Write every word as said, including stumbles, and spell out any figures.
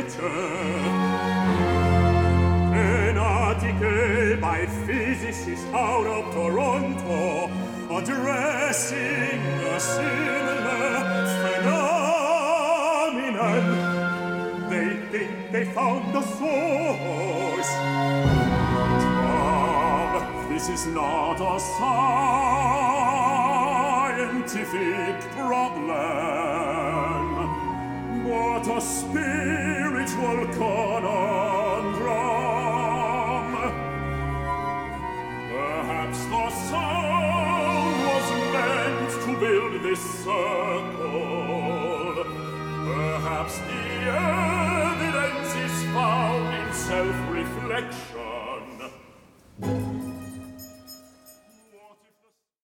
nature. Penatiche by physicists out of Toronto, addressing a similar phenomenon. They think they found the source. Tom, this is not a scientific problem, but a spiritual conundrum. Perhaps the sound was meant to build this circle